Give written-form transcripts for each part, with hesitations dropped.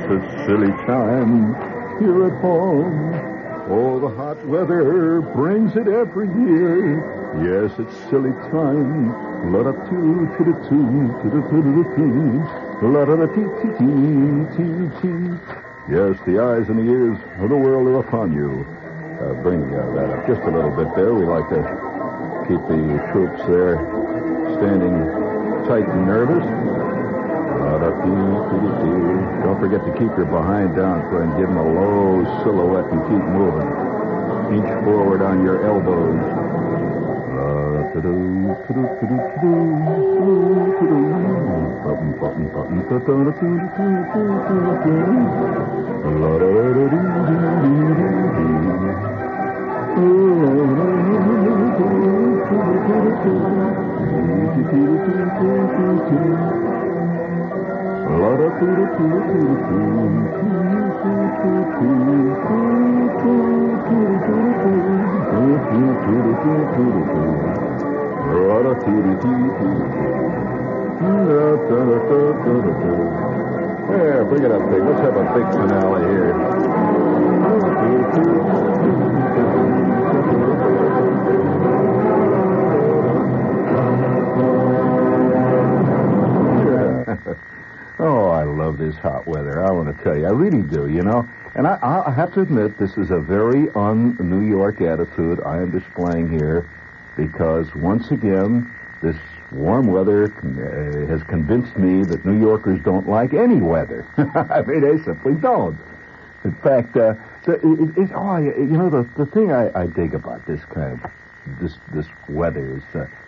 a silly time here at home. Oh, the hot weather brings it every year. Yes, it's silly time. La-da-too-too-too-too-too-too-too. La-da-da-tee-tee-tee-tee-tee. Yes, the eyes and the ears of the world are upon you. Bring that up just a little bit there. We like to keep the troops there standing tight and nervous. Don't forget to keep your behind down, friend. Give them a low silhouette and keep moving. Inch forward on your elbows. There, bring it up, big. Let's have a big finale here. Oh, I love this hot weather. I want to tell you, I really do, you know. And I have to admit, this is a very un-New York attitude I am displaying here because, once again, this warm weather has convinced me that New Yorkers don't like any weather. I mean, they simply don't. In fact, the thing I dig about this kind of this weather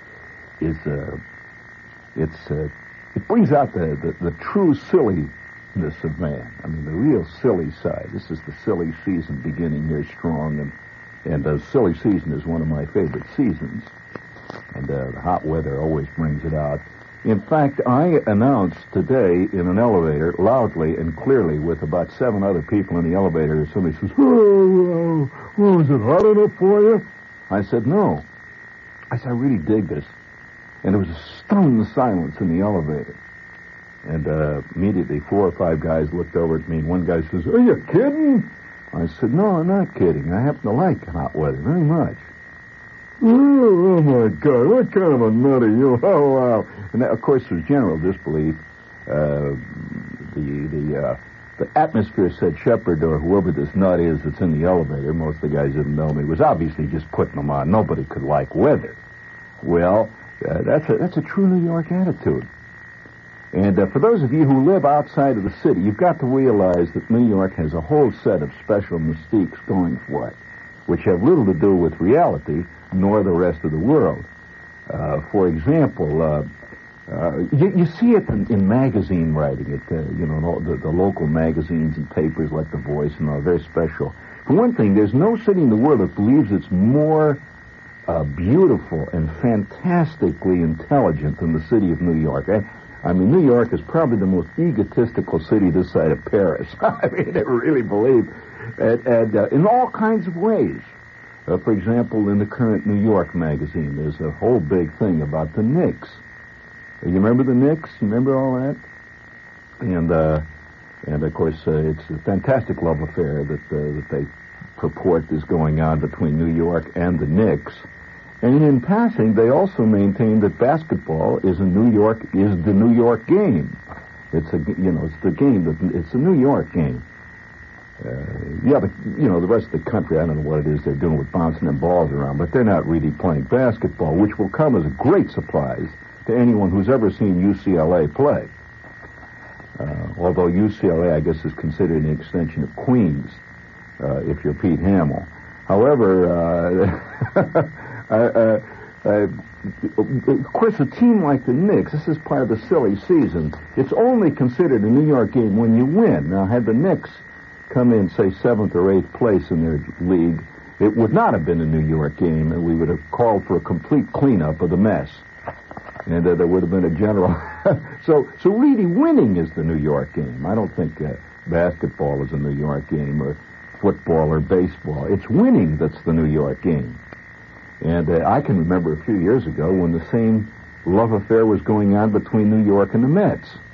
it brings out the true silliness of man. I mean, the real silly side. This is the silly season beginning here strong, and the silly season is one of my favorite seasons. And the hot weather always brings it out. In fact, I announced today in an elevator, loudly and clearly, with about 7 other people in the elevator, somebody says, oh, is it hot enough for you? I said, no. I said, I really dig this. And there was a stunned silence in the elevator. And immediately 4 or 5 guys looked over at me, and one guy says, are you kidding? I said, no, I'm not kidding. I happen to like hot weather very much. Oh, my God, what kind of a nut are you? Oh, wow. And that, of course, was general disbelief. The atmosphere said Shepard, or whoever this nut is that's in the elevator, most of the guys didn't know me, was obviously just putting them on. Nobody could like weather. Well, that's a true New York attitude. And for those of you who live outside of the city, you've got to realize that New York has a whole set of special mystiques going for it, which have little to do with reality, nor the rest of the world. For example, you see it in magazine writing, the local magazines and papers like The Voice and all, very special. For one thing, there's no city in the world that believes it's more beautiful and fantastically intelligent than the city of New York. I mean, New York is probably the most egotistical city this side of Paris. I mean, they really believe, and in all kinds of ways. For example, in the current New York magazine, there's a whole big thing about the Knicks. You remember the Knicks? You remember all that? And of course, it's a fantastic love affair that they purport is going on between New York and the Knicks. And in passing, they also maintain that basketball is the New York game. It's the game it's a New York game. The rest of the country, I don't know what it is they're doing with bouncing them balls around, but they're not really playing basketball, which will come as a great surprise to anyone who's ever seen UCLA play. Although UCLA, I guess, is considered an extension of Queens, if you're Pete Hamill. However, of course, a team like the Knicks, this is part of the silly season, it's only considered a New York game when you win. Now, had the Knicks come in, say, 7th or 8th place in their league, it would not have been a New York game, and we would have called for a complete cleanup of the mess. And there would have been a general... So really, winning is the New York game. I don't think basketball is a New York game, or football or baseball. It's winning that's the New York game. And I can remember a few years ago when the same love affair was going on between New York and the Mets.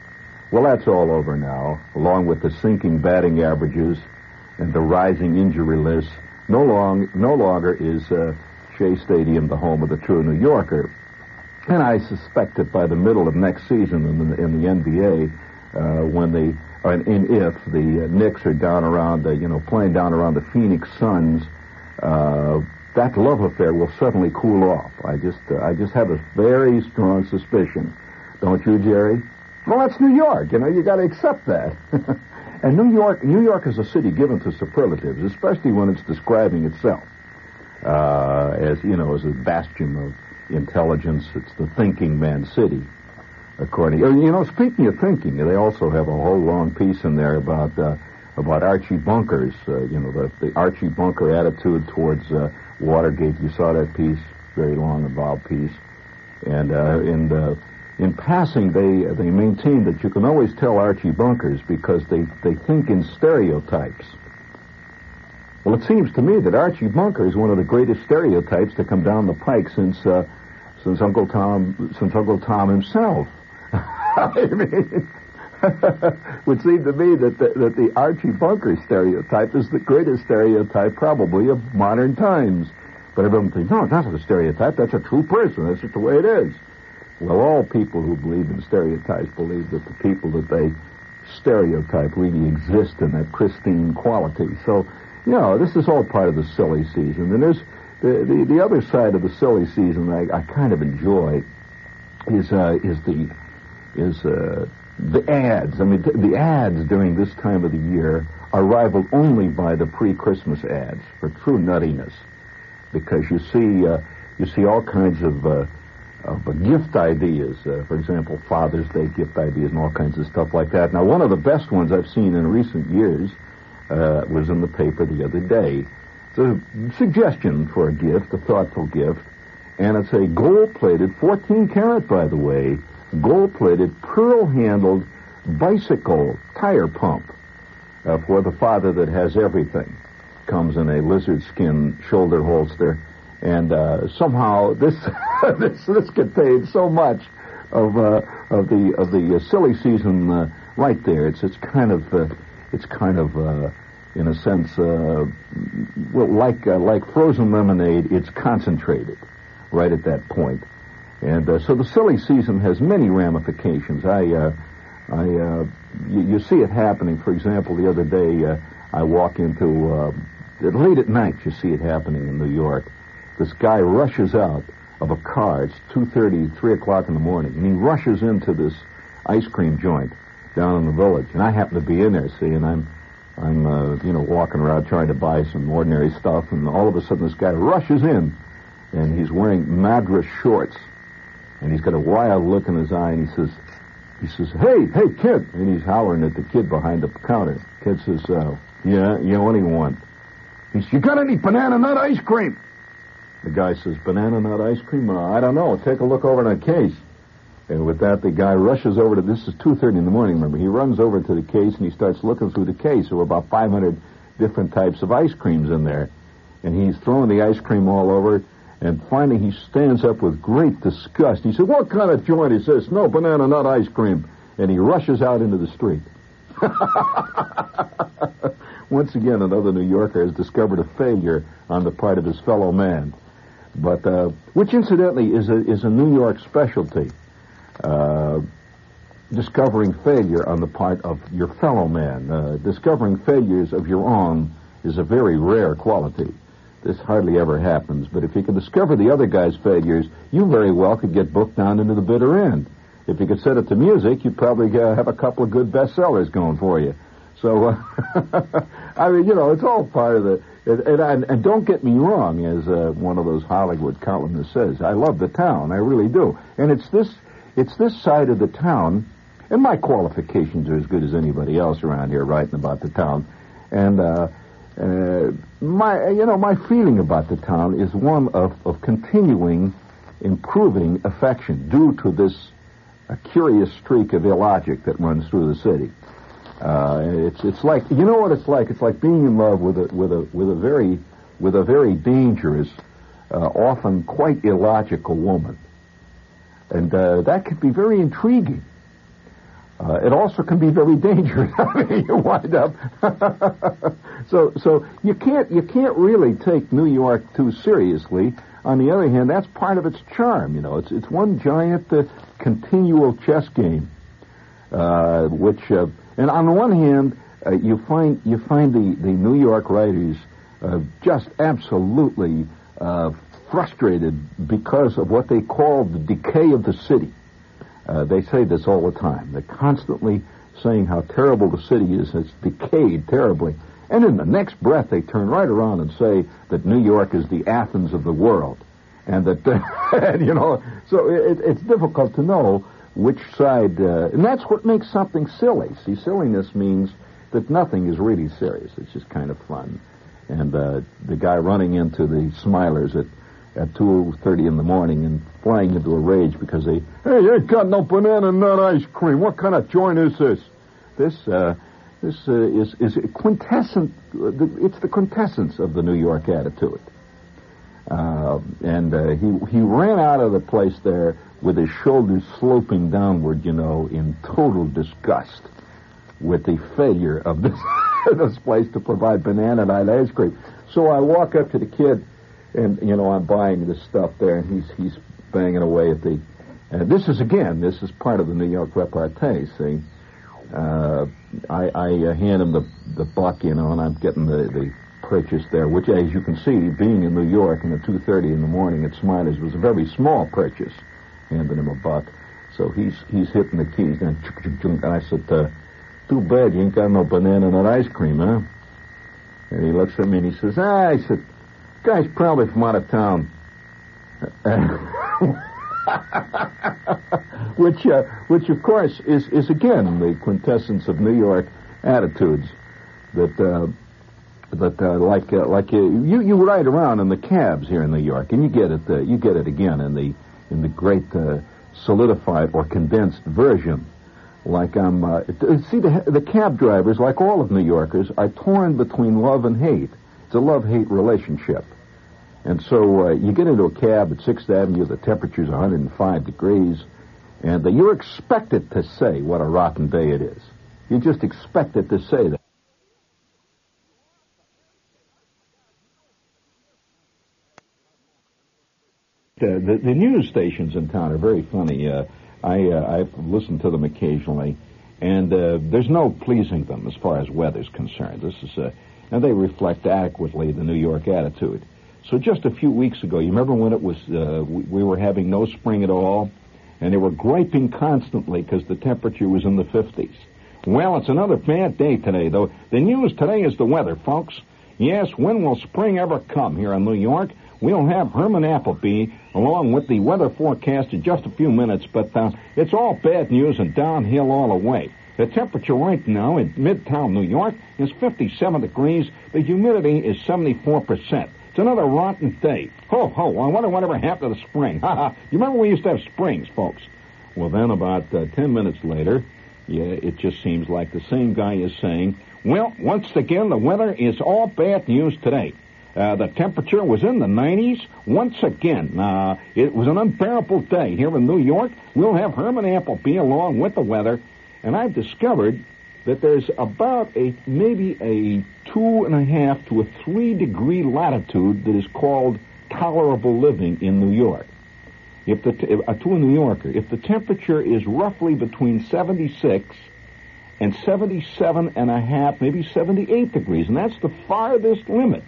Well, that's all over now, along with the sinking batting averages and the rising injury list. No longer is Shea Stadium the home of the true New Yorker. And I suspect that by the middle of next season in the NBA, if the Knicks are down around, playing down around the Phoenix Suns, that love affair will suddenly cool off. I just have a very strong suspicion. Don't you, Jerry? Well, that's New York. You got to accept that. And New York is a city given to superlatives, especially when it's describing itself as a bastion of intelligence. It's the thinking man's city, according. Speaking of thinking, they also have a whole long piece in there about Archie Bunker's. The Archie Bunker attitude towards Watergate. You saw that piece, very long, involved piece, and in passing, they maintain that you can always tell Archie Bunkers because they think in stereotypes. Well, it seems to me that Archie Bunker is one of the greatest stereotypes to come down the pike since Uncle Tom himself. I mean, would seem to me that the Archie Bunker stereotype is the greatest stereotype probably of modern times. But everyone thinks, no, it's not a stereotype. That's a true person. That's just the way it is. Well, all people who believe in stereotypes believe that the people that they stereotype really exist in that pristine quality. So, this is all part of the silly season. And there's the other side of the silly season I kind of enjoy is the ads. I mean, the ads during this time of the year are rivaled only by the pre-Christmas ads for true nuttiness, because you see all kinds of gift ideas. For example, Father's Day gift ideas and all kinds of stuff like that. Now, one of the best ones I've seen in recent years was in the paper the other day. It's a suggestion for a gift, a thoughtful gift, and it's a gold-plated, 14-karat, by the way, gold-plated, pearl-handled bicycle tire pump for the father that has everything. Comes in a lizard skin shoulder holster, and somehow this this contains so much of the silly season right there. It's kind of in a sense like frozen lemonade. It's concentrated right at that point. And so the silly season has many ramifications. You see it happening. For example, the other day I walk into late at night. You see it happening in New York. This guy rushes out of a car. It's 2:30, 3 o'clock in the morning, and he rushes into this ice cream joint down in the Village. And I happen to be in there, see, and I'm walking around trying to buy some ordinary stuff, and all of a sudden this guy rushes in, and he's wearing Madras shorts. And he's got a wild look in his eye, and he says, hey, kid. And he's hollering at the kid behind the counter. Kid says, yeah, what do you want? He says, you got any banana nut ice cream? The guy says, banana nut ice cream? I don't know. Take a look over in the case. And with that, the guy rushes over to, this is 2:30 in the morning, remember. He runs over to the case, and he starts looking through the case. There were about 500 different types of ice creams in there. And he's throwing the ice cream all over. And finally, he stands up with great disgust. He said, what kind of joint is this? No banana nut ice cream. And he rushes out into the street. Once again, another New Yorker has discovered a failure on the part of his fellow man. But, which incidentally is a New York specialty. Discovering failure on the part of your fellow man. Discovering failures of your own is a very rare quality. This hardly ever happens, but if you can discover the other guy's failures, you very well could get booked down into the bitter end. If you could set it to music, you'd probably have a couple of good bestsellers going for you. So, I mean, it's all part of the... And don't get me wrong, as one of those Hollywood columnists says, I love the town, I really do. And it's this side of the town, and my qualifications are as good as anybody else around here writing about the town. And my feeling about the town is one of continuing, improving affection due to this curious streak of illogic that runs through the city. It's like, you know what it's like? It's like being in love with a very dangerous, often quite illogical woman, and that can be very intriguing. It also can be very dangerous. I mean, you wind up. So you can't really take New York too seriously. On the other hand, that's part of its charm. You know, it's one giant continual chess game, which and on the one hand, you find the New York writers just absolutely frustrated because of what they call the decay of the city. They say this all the time. They're constantly saying how terrible the city is. It's decayed terribly. And in the next breath, they turn right around and say that New York is the Athens of the world. And that, and, you know, so it's difficult to know which side, and that's what makes something silly. See, silliness means that nothing is really serious. It's just kind of fun. And the guy running into the Smilers at 2:30 in the morning and flying into a rage because hey, you ain't got no banana nut ice cream. What kind of joint is this? This is quintessent. It's the quintessence of the New York attitude. And he ran out of the place there with his shoulders sloping downward, you know, in total disgust with the failure of this place to provide banana nut ice cream. So I walk up to the kid. And, you know, I'm buying this stuff there, and he's banging away at the... this is part of the New York repartee, see. I hand him the buck, you know, and I'm getting the purchase there, which, as you can see, being in New York and at 2:30 in the morning at Smiley's was a very small purchase, handing him a buck. So he's hitting the keys, and I said, too bad you ain't got no banana nut ice cream, huh? And he looks at me and he says, I said... Guy's probably from out of town. Which of course is again the quintessence of New York attitudes that you ride around in the cabs here in New York, and you get it again in the great solidified or condensed version. Like see the cab drivers, like all of New Yorkers, are torn between love and hate. It's a love-hate relationship. And so you get into a cab at 6th Avenue, the temperature's 105 degrees, and you're expected to say what a rotten day it is. You're just expected to say that. The news stations in town are very funny. I've listened to them occasionally, and there's no pleasing them as far as weather's concerned. And they reflect adequately the New York attitude. So just a few weeks ago, you remember when it was we were having no spring at all, and they were griping constantly because the temperature was in the 50s. Well, it's another bad day today, though. The news today is the weather, folks. Yes, when will spring ever come here in New York? We'll have Herman Appleby along with the weather forecast in just a few minutes, but it's all bad news and downhill all the way. The temperature right now in Midtown New York is 57 degrees. The humidity is 74%. It's another rotten day. Ho, ho, I wonder whatever happened to the spring. Ha, ha. You remember we used to have springs, folks? Well, then about 10 minutes later, it just seems like the same guy is saying, well, once again, the weather is all bad news today. The temperature was in the 90s. Once again, it was an unbearable day here in New York. We'll have Herman Appleby along with the weather. And I've discovered that there's about maybe a 2.5 to a 3 degree latitude that is called tolerable living in New York. To a New Yorker, if the temperature is roughly between 76 and 77.5, maybe 78 degrees, and that's the farthest limit,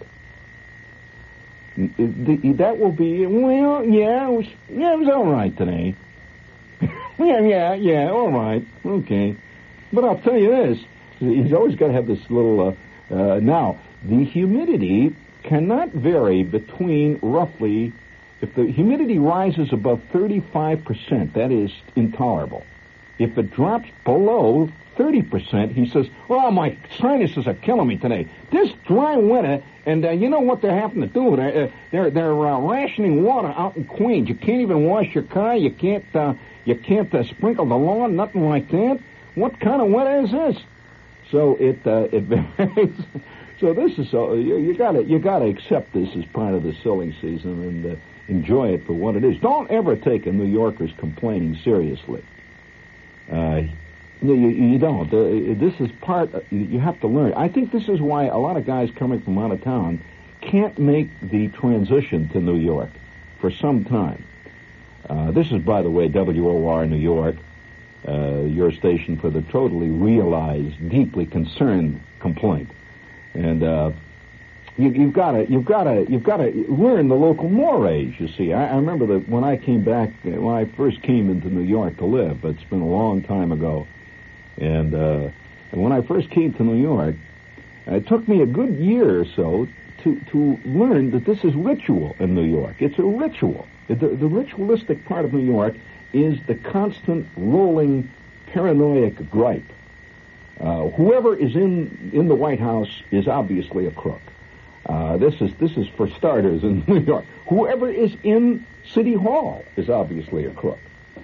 that will be, well, it was all right today. Yeah, all right, okay. But I'll tell you this, he's always got to have this little, now, the humidity cannot vary between roughly, if the humidity rises above 35%, that is intolerable. If it drops below 30%, he says, oh, my sinuses are killing me today. This dry winter, and you know what they're having to do? They're rationing water out in Queens. You can't even wash your car. You can't sprinkle the lawn, nothing like that. What kind of weather is this? So it varies. So this is you gotta accept this as part of the silly season and enjoy it for what it is. Don't ever take a New Yorker's complaining seriously. No, you don't. This is part. You have to learn. I think this is why a lot of guys coming from out of town can't make the transition to New York for some time. This is, by the way, WOR New York, your station for the totally realized, deeply concerned complaint, and you've got to learn the local mores. You see, I remember that when I came back, when I first came into New York to live. It's been a long time ago, and when I first came to New York, it took me a good year or so to learn that this is ritual in New York. It's a ritual. The ritualistic part of New York is the constant rolling paranoid gripe. Whoever is in the White House is obviously a crook. This is for starters in New York. Whoever is in City Hall is obviously a crook.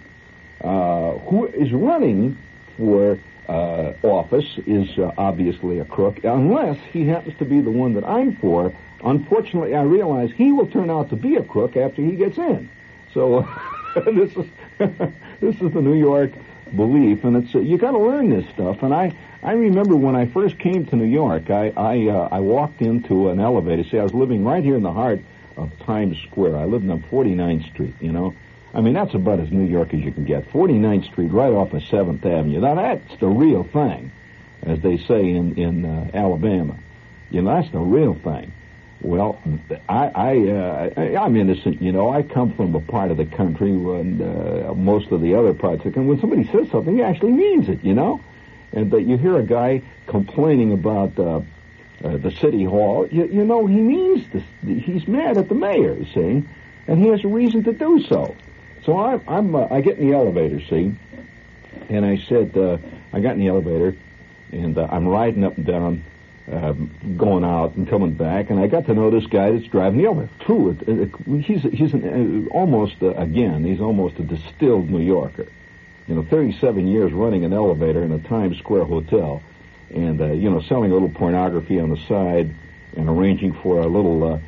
Who is running for office is obviously a crook, unless he happens to be the one that I'm for. Unfortunately, I realize he will turn out to be a crook after he gets in. So this is the New York belief, and it's you got to learn this stuff. And I remember when I first came to New York, I walked into an elevator. See, I was living right here in the heart of Times Square. I lived on 49th Street, you know. I mean, that's about as New York as you can get. 49th Street, right off of 7th Avenue. Now, that's the real thing, as they say in Alabama. You know, that's the real thing. Well, I'm innocent, you know. I come from a part of the country when most of the other parts of the country, when somebody says something, he actually means it, you know. And you hear a guy complaining about the city hall, you know, he means this. He's mad at the mayor, you see, and he has a reason to do so. So I get in the elevator, see, and I said, I got in the elevator, and I'm riding up and down, going out and coming back, and I got to know this guy that's driving the elevator. True, he's almost a distilled New Yorker. You know, 37 years running an elevator in a Times Square hotel, and you know, selling a little pornography on the side, and arranging for a little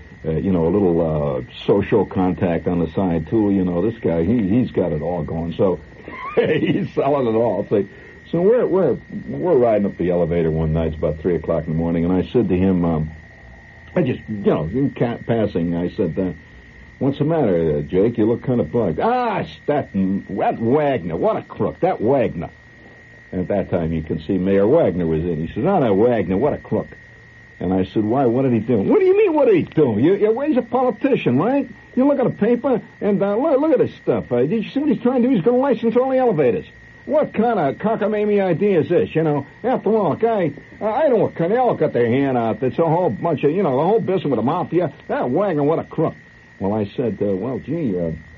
social contact on the side too. You know, this guy, he's got it all going. So he's selling it all. So we're riding up the elevator one night. It's about 3:00 in the morning, and I said to him, I just, you know, in passing, I said, "What's the matter, Jake? You look kind of bugged." That Wagner, what a crook! That Wagner. And at that time, you can see Mayor Wagner was in. He says, that Wagner, what a crook. And I said, why? What did he do? What do you mean, what did he do? He's a politician, right? You look at a paper, and look at this stuff. Did you see what he's trying to do? He's going to license all the elevators. What kind of cockamamie idea is this, you know? After all, guy, I know what kind. They all got their hand out. It's a whole bunch of, you know, the whole business with the mafia. That Wagner, what a crook. Well, I said, well, gee,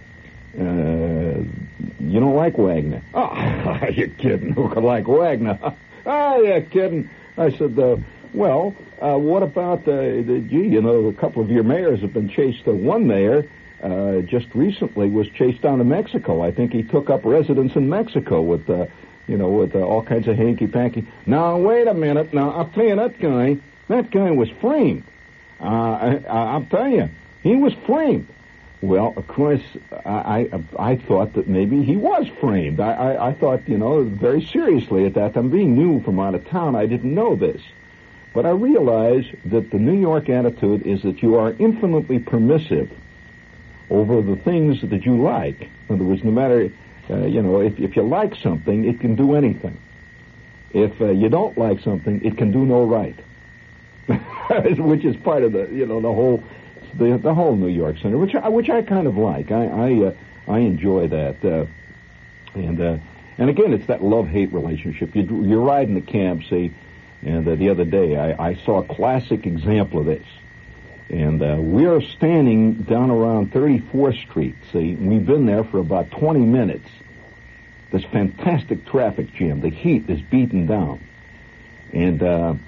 you don't like Wagner. Oh, you're kidding. Who could like Wagner? You're kidding. I said, well, what about, you know, a couple of your mayors have been chased. One mayor just recently was chased down to Mexico. I think he took up residence in Mexico with all kinds of hanky-panky. Now, wait a minute. Now, I'll tell you, that guy was framed. I'll tell you, he was framed. Well, of course, I thought that maybe he was framed. I thought, you know, very seriously at that time. Being new from out of town, I didn't know this. But I realized that the New York attitude is that you are infinitely permissive over the things that you like. In other words, no matter, if you like something, it can do anything. If you don't like something, it can do no right. Which is part of the whole New York Center, which I kind of like. I enjoy that. And again, it's that love-hate relationship. You're riding the cab, see, and the other day I saw a classic example of this. And we're standing down around 34th Street, see. We've been there for about 20 minutes. This fantastic traffic jam. The heat is beaten down. And,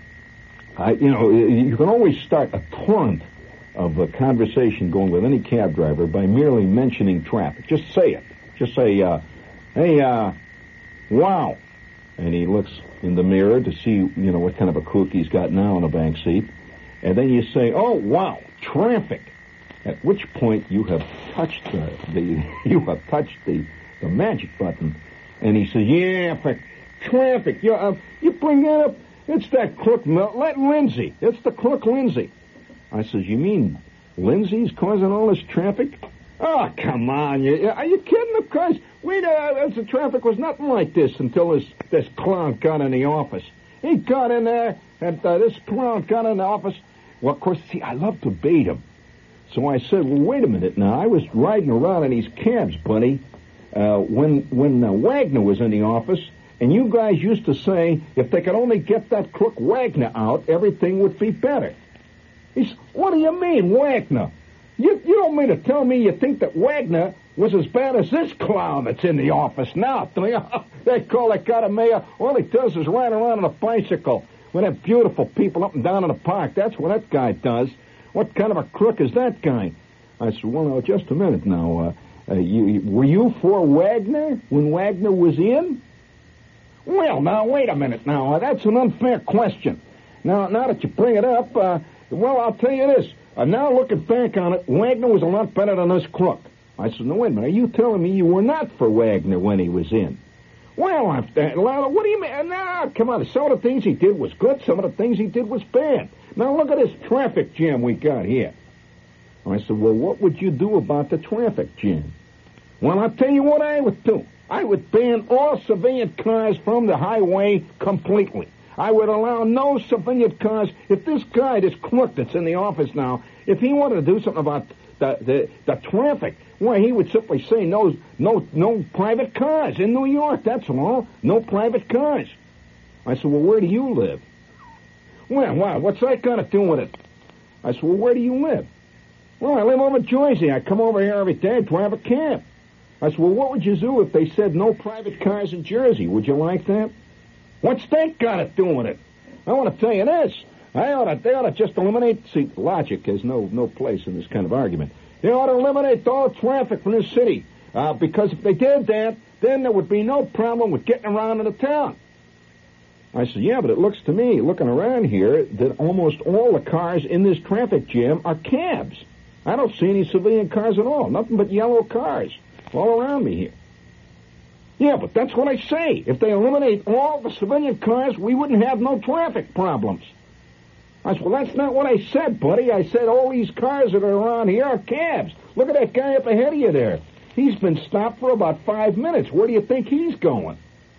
you can always start a torrent of a conversation going with any cab driver by merely mentioning traffic. Just say it. Just say, hey, wow. And he looks in the mirror to see, you know, what kind of a crook he's got now in the back seat. And then you say, oh, wow, traffic. At which point you have touched the magic button. And he says, yeah, traffic. You bring that up. It's that crook, Lindsay. It's the crook Lindsay. I says, you mean Lindsay's causing all this traffic? Oh, come on. Are you kidding? Of course. The traffic was nothing like this until this clown got in the office. He got in there, and this clown got in the office. Well, of course, see, I love to bait him. So I said, well, wait a minute now. I was riding around in these cabs, buddy, when Wagner was in the office, and you guys used to say if they could only get that crook Wagner out, everything would be better. He said, what do you mean, Wagner? You don't mean to tell me you think that Wagner was as bad as this clown that's in the office now? They call that guy a mayor. All he does is ride around on a bicycle with them beautiful people up and down in the park. That's what that guy does. What kind of a crook is that guy? I said, well, now, just a minute now. Were you for Wagner when Wagner was in? Well, now, wait a minute now. That's an unfair question. Now that you bring it up, well, I'll tell you this. Now looking back on it, Wagner was a lot better than this crook. I said, no, wait a minute. Are you telling me you were not for Wagner when he was in? Well, what do you mean? Now, come on. Some of the things he did was good. Some of the things he did was bad. Now, look at this traffic jam we got here. I said, well, what would you do about the traffic jam? Well, I'll tell you what I would do. I would ban all civilian cars from the highway completely. I would allow no civilian cars. If this guy, this crook that's in the office now, if he wanted to do something about the traffic, well, he would simply say no private cars in New York. That's all. No private cars. I said, well, where do you live? Well, what's that got to do with it? I said, well, where do you live? Well, I live over in Jersey. I come over here every day, drive a cab. I said, well, what would you do if they said no private cars in Jersey? Would you like that? What's that got to do with it? I want to tell you this. They ought to just eliminate... See, logic has no place in this kind of argument. They ought to eliminate all traffic from this city. Because if they did that, then there would be no problem with getting around in the town. I said, yeah, but it looks to me, looking around here, that almost all the cars in this traffic jam are cabs. I don't see any civilian cars at all. Nothing but yellow cars all around me here. Yeah, but that's what I say. If they eliminate all the civilian cars, we wouldn't have no traffic problems. I said, well, that's not what I said, buddy. I said all these cars that are around here are cabs. Look at that guy up ahead of you there. He's been stopped for about 5 minutes. Where do you think he's going?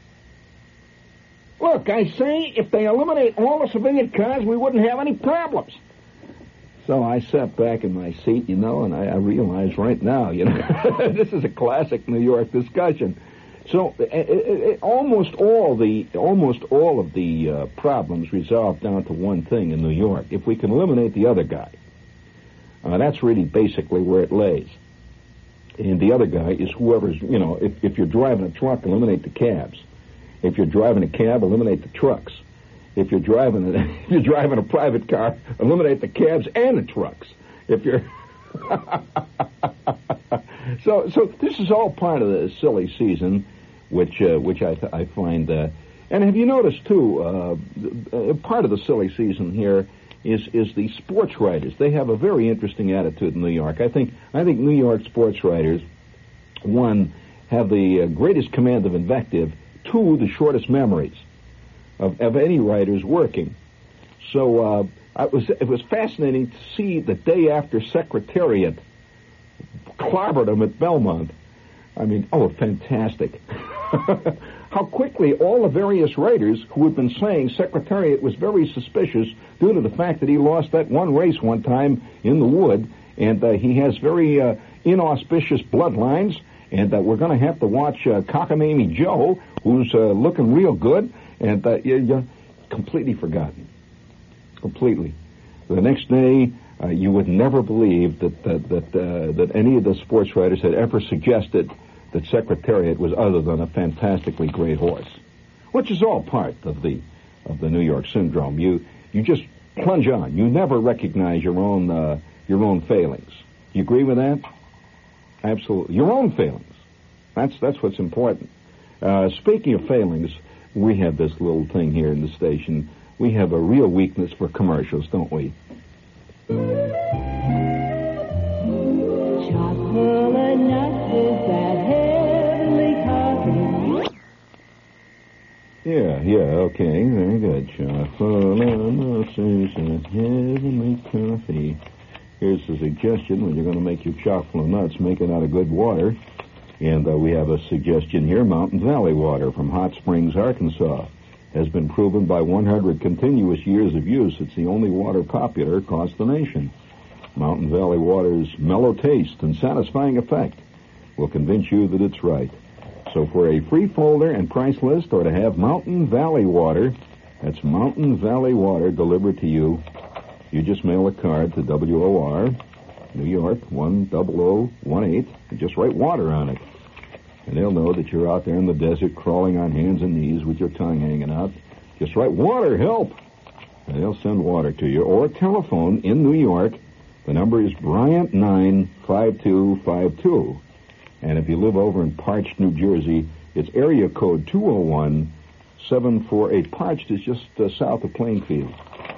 Look, I say if they eliminate all the civilian cars, we wouldn't have any problems. So I sat back in my seat, and I realized right now, this is a classic New York discussion. So almost all of the problems resolve down to one thing in New York. If we can eliminate the other guy, that's really basically where it lays. And the other guy is whoever's, if you're driving a truck, eliminate the cabs. If you're driving a cab, eliminate the trucks. If you're driving a private car, eliminate the cabs and the trucks. If you're so this is all part of the silly season, which I find. And have you noticed too? Part of the silly season here is the sports writers. They have a very interesting attitude in New York. I think New York sports writers, one, have the greatest command of invective. Two, the shortest memories of any writers working. So it was fascinating to see the day after Secretariat clobbered them at Belmont. I mean, fantastic. How quickly all the various writers who had been saying Secretariat was very suspicious due to the fact that he lost that one race one time in the wood, and he has very inauspicious bloodlines, and we're going to have to watch Cockamamie Joe, who's looking real good, and you're completely forgotten. Completely. The next day, you would never believe that any of the sports writers had ever suggested that Secretariat was other than a fantastically great horse, which is all part of the New York syndrome. You just plunge on. You never recognize your own failings. You agree with that? Absolutely. Your own failings. That's what's important. Speaking of failings, we have this little thing here in the station. We have a real weakness for commercials, don't we? Chocolate nuts is that heavenly coffee. Yeah, okay, very good. Heavenly coffee. Here's a suggestion. When you're going to make your chocolate nuts, make it out of good water. And we have a suggestion here. Mountain Valley water from Hot Springs, Arkansas. Has been proven by 100 continuous years of use. It's the only water popular across the nation. Mountain Valley water's mellow taste and satisfying effect will convince you that it's right. So for a free folder and price list, or to have Mountain Valley water, that's Mountain Valley water delivered to you, you just mail a card to WOR, New York, 10018, and just write water on it. And they'll know that you're out there in the desert crawling on hands and knees with your tongue hanging out. Just write, water, help! And they'll send water to you. Or telephone in New York. The number is Bryant 95252. And if you live over in Parched, New Jersey, it's area code 201-748. Parched is just south of Plainfield.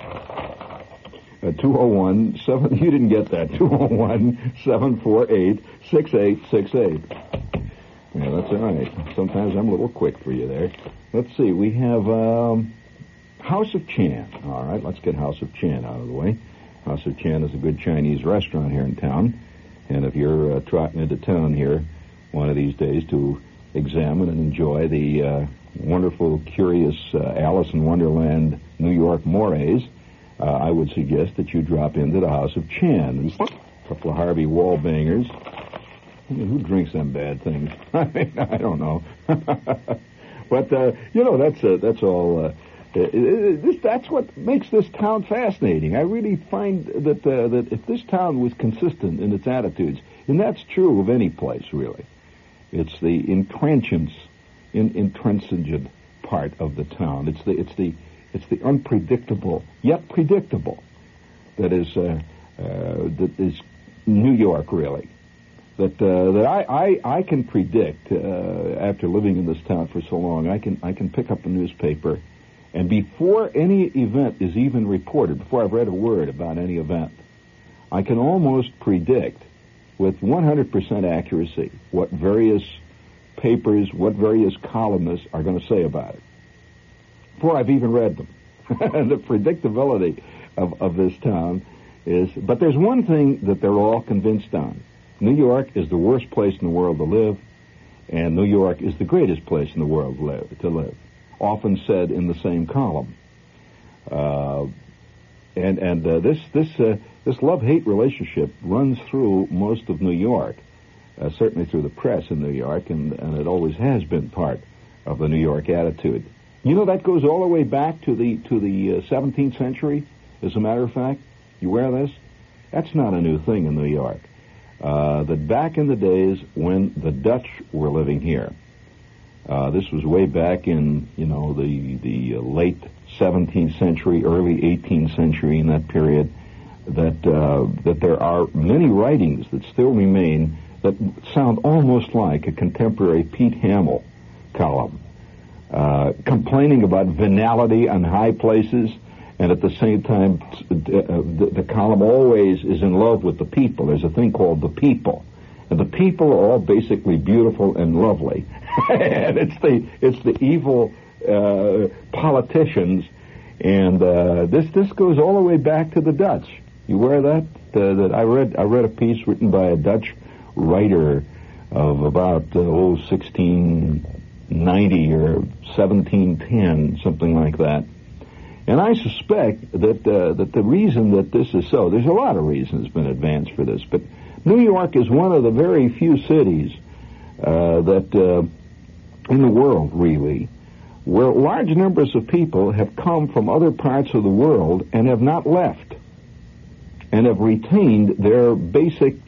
201-7... You didn't get that. 201-748-6868. Yeah, that's all right. Sometimes I'm a little quick for you there. Let's see. We have House of Chan. All right, let's get House of Chan out of the way. House of Chan is a good Chinese restaurant here in town. And if you're trotting into town here one of these days to examine and enjoy the wonderful, curious Alice in Wonderland New York mores, I would suggest that you drop into the House of Chan. A couple of Harvey Wallbangers. Who drinks them bad things? I mean, I don't know. But, that's all. That's what makes this town fascinating. I really find that if this town was consistent in its attitudes, and that's true of any place, really, it's the intransigent part of the town. It's the unpredictable, yet predictable, that is New York, really. That I can predict after living in this town for so long. I can pick up a newspaper, and before any event is even reported, before I've read a word about any event, I can almost predict with 100% accuracy what various papers, what various columnists are going to say about it before I've even read them. The predictability of this town is. But there's one thing that they're all convinced on. New York is the worst place in the world to live, and New York is the greatest place in the world to live. Often said in the same column. This love-hate relationship runs through most of New York, certainly through the press in New York, and it always has been part of the New York attitude. You know, that goes all the way back to the 17th century, as a matter of fact. You aware of this? That's not a new thing in New York. That back in the days when the Dutch were living here, this was way back in, the late 17th century, early 18th century, in that period, that there are many writings that still remain that sound almost like a contemporary Pete Hamill column, complaining about venality on high places, and at the same time, the column always is in love with the people. There's a thing called the people. And the people are all basically beautiful and lovely. And it's the evil politicians. And this goes all the way back to the Dutch. You aware of that? That I read a piece written by a Dutch writer of about 1690 or 1710, something like that. And I suspect that the reason that this is so, there's a lot of reasons been advanced for this, but New York is one of the very few cities that in the world, really, where large numbers of people have come from other parts of the world and have not left, and have retained their basic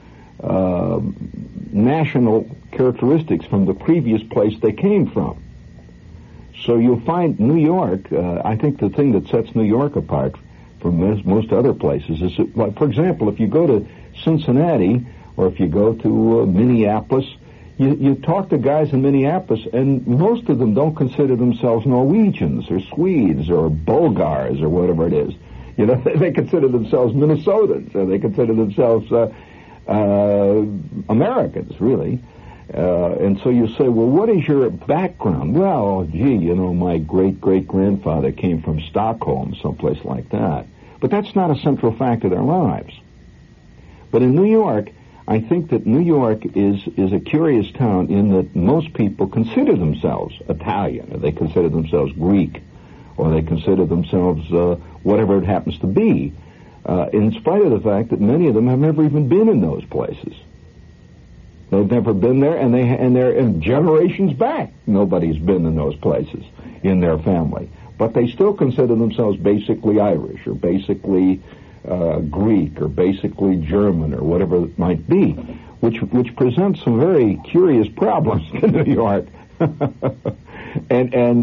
national characteristics from the previous place they came from. So you'll find New York, I think the thing that sets New York apart from most other places is, like, for example, if you go to Cincinnati or if you go to Minneapolis, you talk to guys in Minneapolis, and most of them don't consider themselves Norwegians or Swedes or Bulgars or whatever it is. You know, they consider themselves Minnesotans, or they consider themselves Americans, really. And so you say, well, what is your background? Well, gee, my great-great-grandfather came from Stockholm, someplace like that. But that's not a central fact of their lives. But in New York, I think that New York is a curious town in that most people consider themselves Italian, or they consider themselves Greek, or they consider themselves whatever it happens to be, in spite of the fact that many of them have never even been in those places. They've never been there, and they're generations back. Nobody's been in those places in their family, but they still consider themselves basically Irish, or basically Greek, or basically German, or whatever it might be, which presents some very curious problems to New York, and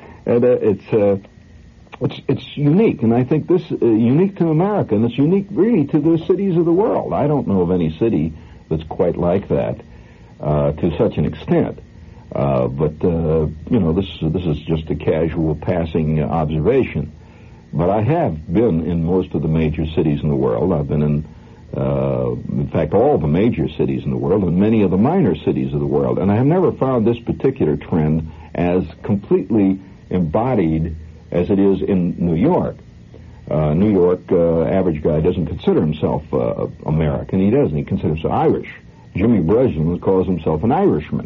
it's unique, and I think this unique to America, and it's unique really to the cities of the world. I don't know of any city that's quite like that to such an extent. But this is just a casual passing observation. But I have been in most of the major cities in the world. I've been in fact, all the major cities in the world and many of the minor cities of the world. And I have never found this particular trend as completely embodied as it is in New York. New York, average guy doesn't consider himself American. He doesn't. He considers himself Irish. Jimmy Breslin calls himself an Irishman.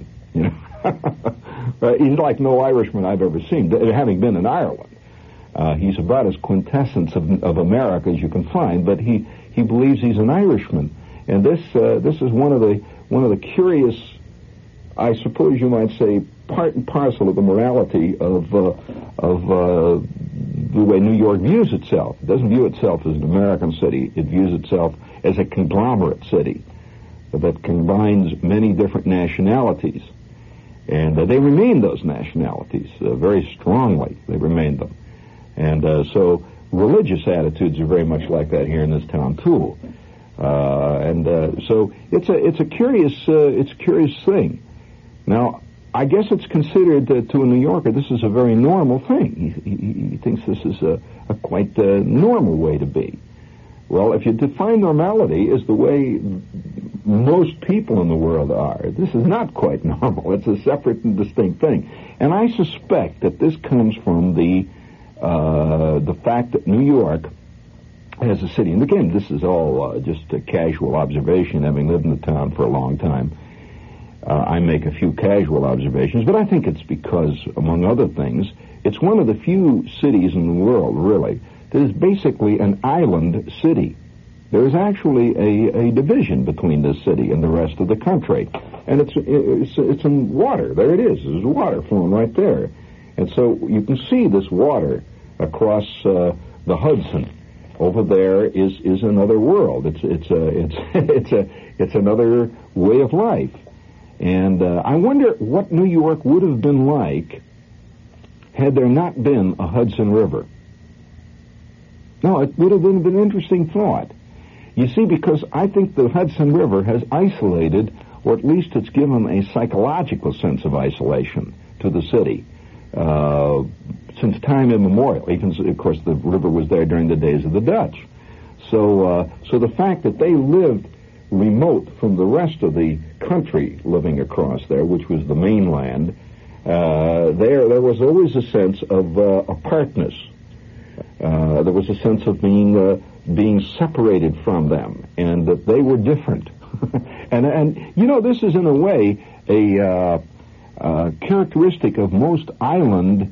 He's like no Irishman I've ever seen, having been in Ireland. He's about as quintessence of America as you can find, but he believes he's an Irishman, and this is one of the curious, I suppose you might say, part and parcel of the morality of the way New York views itself. It doesn't view itself as an American city. It views itself as a conglomerate city that combines many different nationalities. And they remain those nationalities very strongly. They remain them. And so religious attitudes are very much like that here in this town, too. So it's a curious thing. Now, I guess it's considered to a New Yorker this is a very normal thing. He thinks this is a quite normal way to be. Well, if you define normality as the way most people in the world are, this is not quite normal. It's a separate and distinct thing. And I suspect that this comes from the fact that New York as a city, and again, this is all just a casual observation, having lived in the town for a long time. I make a few casual observations, but I think it's because, among other things, it's one of the few cities in the world, really, that is basically an island city. There is actually a division between this city and the rest of the country, and it's in water. There it is. There's water flowing right there, and so you can see this water across the Hudson. Over there is another world. It's another way of life. And I wonder what New York would have been like had there not been a Hudson River. No, it would have been an interesting thought. You see, because I think the Hudson River has isolated, or at least it's given a psychological sense of isolation to the city since time immemorial. Even, of course, the river was there during the days of the Dutch. So the fact that they lived remote from the rest of the country living across there, which was the mainland, there was always a sense of apartness. There was a sense of being separated from them, and that they were different. and this is in a way a characteristic of most islands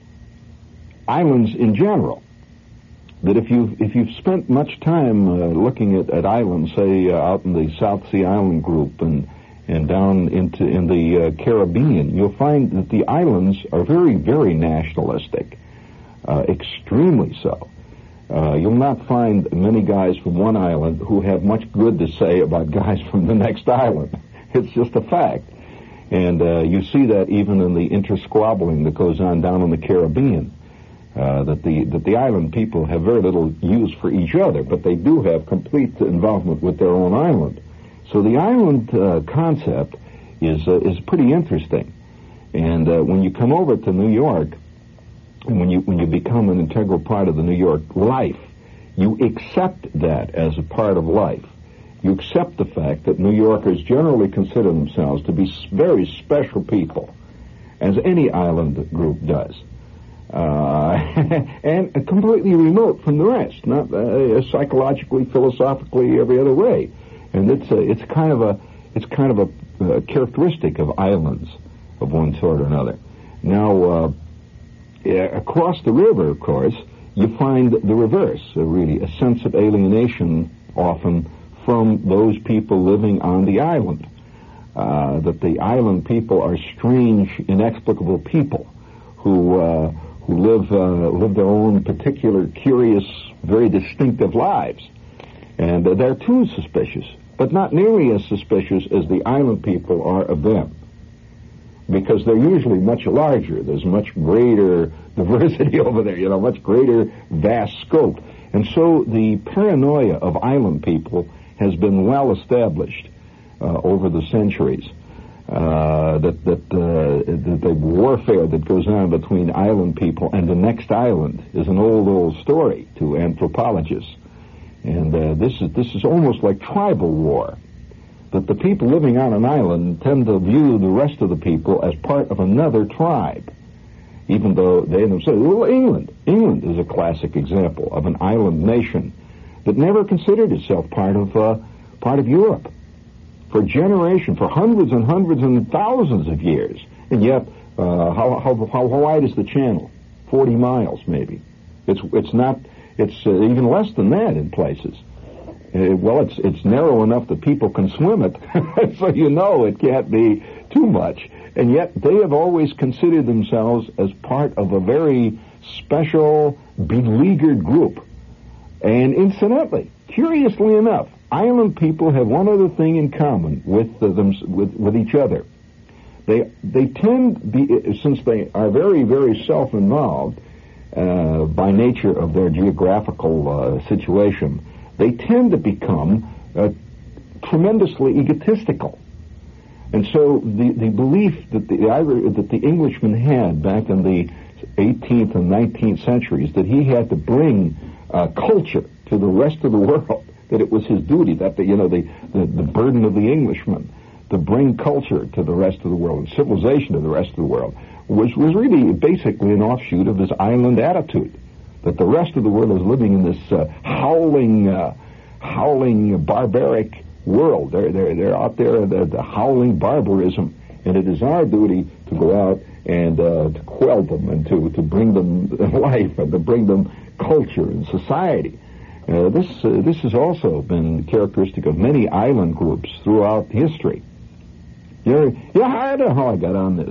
in general. That if you've spent much time looking at islands, say out in the South Sea Island group and down in the Caribbean, you'll find that the islands are very, very nationalistic, extremely so. You'll not find many guys from one island who have much good to say about guys from the next island. It's just a fact, and you see that even in the intersquabbling that goes on down in the Caribbean. That the island people have very little use for each other, but they do have complete involvement with their own island. So the island concept is pretty interesting. And when you come over to New York, and when you become an integral part of the New York life, you accept that as a part of life. you accept the fact that New Yorkers generally consider themselves to be very special people, as any island group does, and completely remote from the rest, not psychologically, philosophically, every other way. And it's kind of a characteristic of islands of one sort or another. Now, across the river, of course, you find the reverse, really, a sense of alienation often from those people living on the island. That the island people are strange, inexplicable people who live their own particular, curious, very distinctive lives. And they're too suspicious, but not nearly as suspicious as the island people are of them, because they're usually much larger. There's much greater diversity over there, much greater vast scope. And so the paranoia of island people has been well established over the centuries. That the warfare that goes on between island people and the next island is an old story to anthropologists. And this is almost like tribal war. That the people living on an island tend to view the rest of the people as part of another tribe, even though they themselves... Well, England is a classic example of an island nation that never considered itself part of Europe for generations, for hundreds and hundreds and thousands of years. And yet, how wide is the channel? 40 miles, maybe. It's even less than that in places. Well, it's narrow enough that people can swim it, so it can't be too much. And yet they have always considered themselves as part of a very special, beleaguered group. And incidentally, curiously enough, island people have one other thing in common with each other. They tend, since they are very, very self-involved by nature of their geographical situation, they tend to become tremendously egotistical. And so the belief that the Englishman had back in the 18th and 19th centuries, that he had to bring culture to the rest of the world, that it was his duty, that the burden of the Englishman to bring culture to the rest of the world and civilization to the rest of the world, was really basically an offshoot of this island attitude. That the rest of the world is living in this howling barbaric world. They're out there, the howling barbarism, and it is our duty to go out and to quell them and to bring them life and to bring them culture and society. This has also been characteristic of many island groups throughout history. I don't know how I got on this.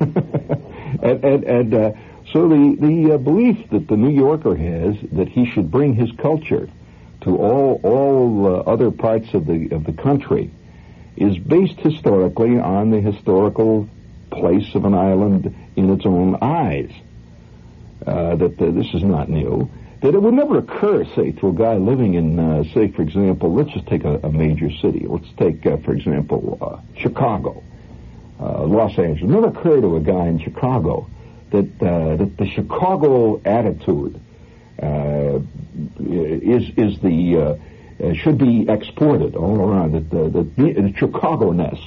So the belief that the New Yorker has that he should bring his culture to all other parts of the country is based historically on the historical place of an island in its own eyes. This is not new. That it would never occur, say, to a guy living in, say, for example, let's just take a major city. Let's take, for example, Chicago, Los Angeles. It would never occur to a guy in Chicago that the Chicago attitude should be exported all around. That the Chicago-ness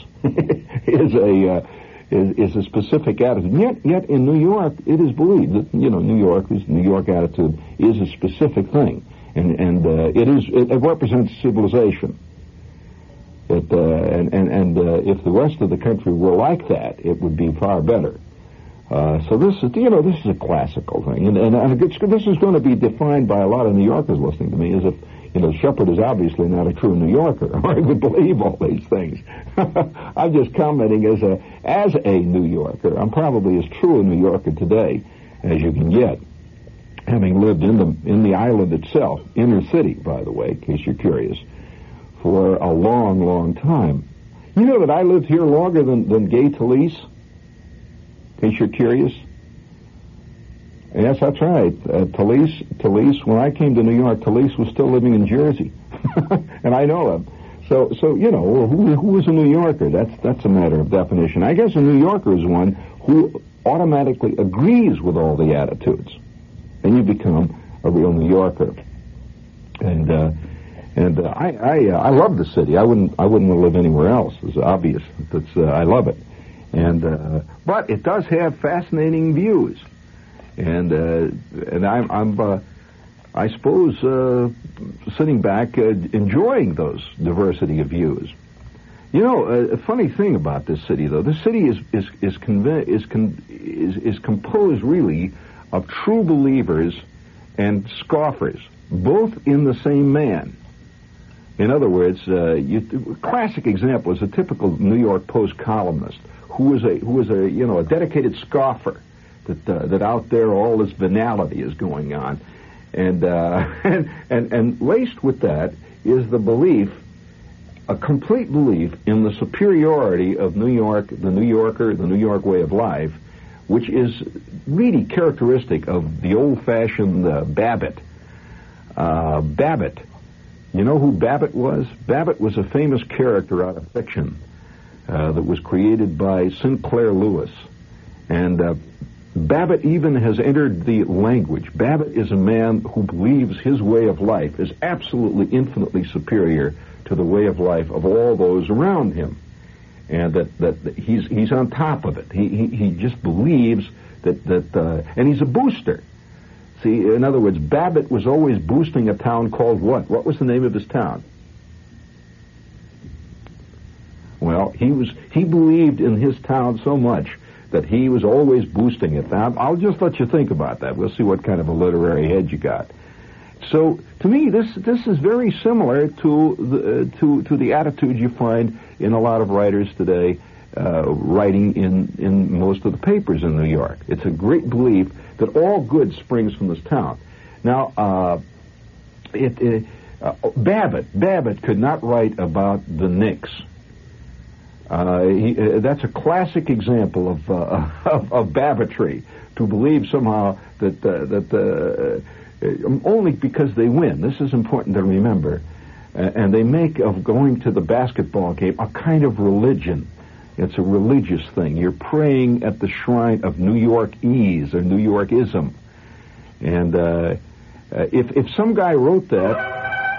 is a specific attitude. Yet in New York, it is believed that New York attitude is a specific thing, and it represents civilization. If the rest of the country were like that, it would be far better. So this is a classical thing, and this is going to be defined by a lot of New Yorkers listening to me as if Shepard is obviously not a true New Yorker, or he would believe all these things. I'm just commenting as a New Yorker. I'm probably as true a New Yorker today as you can get, having lived in the island itself, inner city, by the way, in case you're curious, for a long, long time. You know that I lived here longer than Gay Talese? In case you're curious. Yes, that's right. Talese, when I came to New York, Talese was still living in Jersey. And I know him. So who is a New Yorker? That's a matter of definition. I guess a New Yorker is one who automatically agrees with all the attitudes. And you become a real New Yorker. And And I love the city. I wouldn't want to live anywhere else. It's obvious. I love it. And but it does have fascinating views. And I suppose sitting back enjoying those diversity of views. You know, a funny thing about this city, though, this city is composed really of true believers and scoffers, both in the same man. In other words, classic example is a typical New York Post columnist who was a dedicated scoffer that out there all this venality is going on, and laced with that is the belief, a complete belief in the superiority of New York, the New Yorker, the New York way of life, which is really characteristic of the old-fashioned Babbitt. Babbitt. You know who Babbitt was? Babbitt was a famous character out of fiction that was created by Sinclair Lewis. And Babbitt even has entered the language. Babbitt is a man who believes his way of life is absolutely infinitely superior to the way of life of all those around him. And that he's on top of it. He just believes that and he's a booster. See, in other words, Babbitt was always boosting a town called what? What was the name of his town? Well, he believed in his town so much that he was always boosting it. Now, I'll just let you think about that. We'll see what kind of a literary head you got. So, to me, this is very similar to the attitude you find in a lot of writers today, writing in most of the papers in New York. It's a great belief that all good springs from this town. Now, Babbitt could not write about the Knicks. That's a classic example of Babbitry, to believe somehow that only because they win. This is important to remember. And they make of going to the basketball game a kind of religion. It's a religious thing. You're praying at the shrine of New Yorkese or New Yorkism. And if some guy wrote that,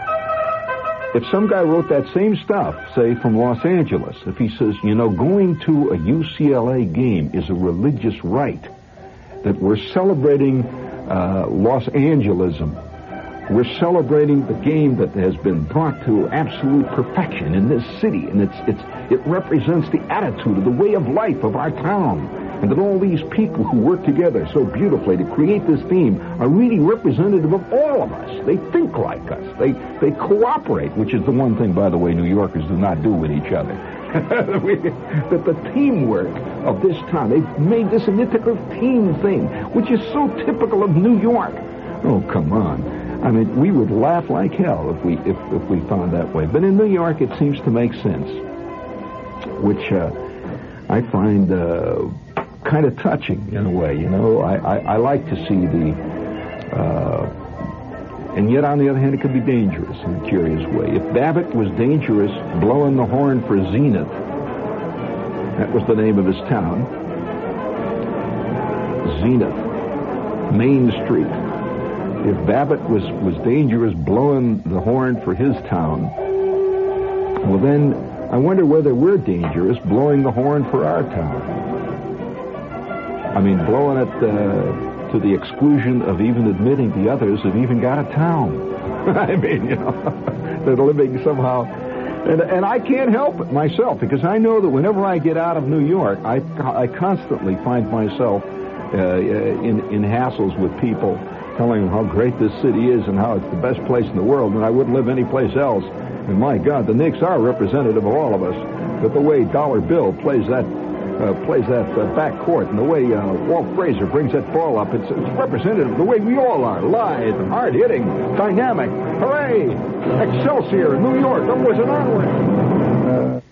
same stuff, say from Los Angeles, if he says, going to a UCLA game is a religious rite, that we're celebrating Los Angelism, we're celebrating the game that has been brought to absolute perfection in this city, and it represents the attitude of the way of life of our town, and that all these people who work together so beautifully to create this theme are really representative of all of us. They think like us. They cooperate, which is the one thing, by the way, New Yorkers do not do with each other. That the teamwork of this town, they've made this an integrative team thing, which is so typical of New York. Oh, come on. I mean, we would laugh like hell if we found that way. But in New York, it seems to make sense, which I find kind of touching in a way. I like to see and yet on the other hand, it could be dangerous in a curious way. If Babbitt was dangerous, blowing the horn for Zenith, that was the name of his town, Zenith, Main Street. If Babbitt was dangerous blowing the horn for his town, well then, I wonder whether we're dangerous blowing the horn for our town. I mean, blowing it to the exclusion of even admitting the others have even got a town. I mean, they're living somehow. And I can't help it myself, because I know that whenever I get out of New York, I constantly find myself in hassles with people, telling them how great this city is and how it's the best place in the world, and I wouldn't live anyplace else. And my God, the Knicks are representative of all of us. But the way Dollar Bill plays that back court, and the way Walt Frazier brings that ball up, it's representative of the way we all are, lithe, hard-hitting, dynamic. Hooray! Excelsior, New York, upwards and onwards.